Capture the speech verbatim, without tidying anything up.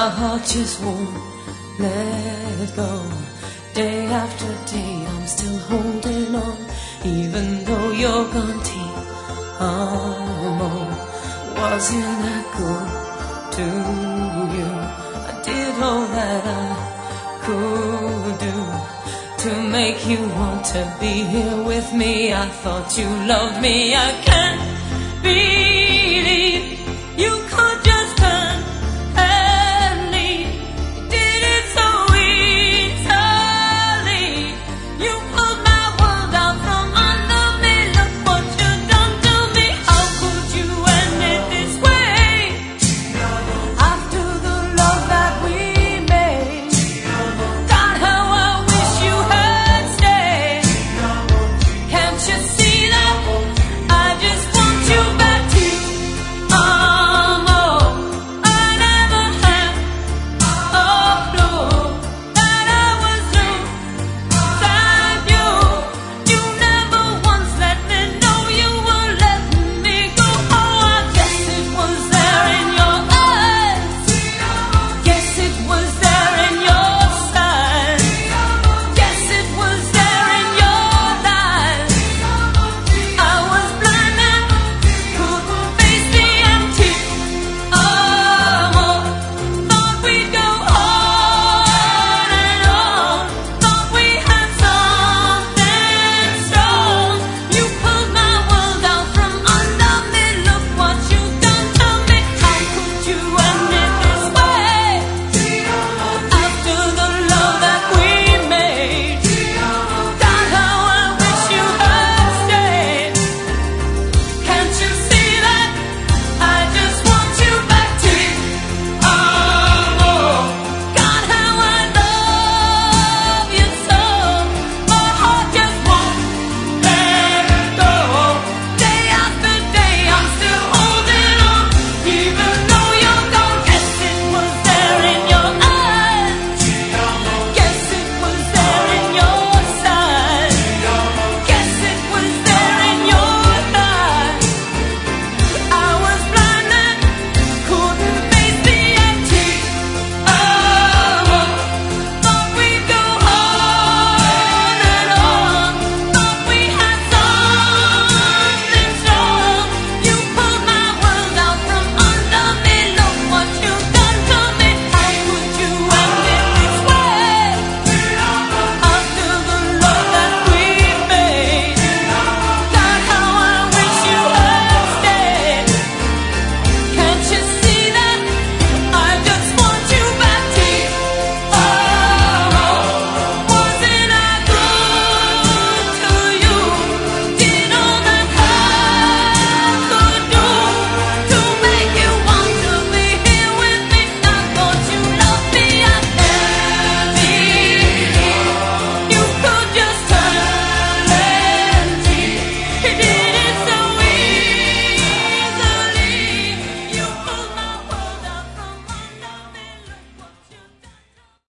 my heart just won't let go. Day after day I'm still holding on, even though you're gone. T-M-O, wasn't that good to you? I did all that I could do to make you want to be here with me. I thought you loved me. I can't be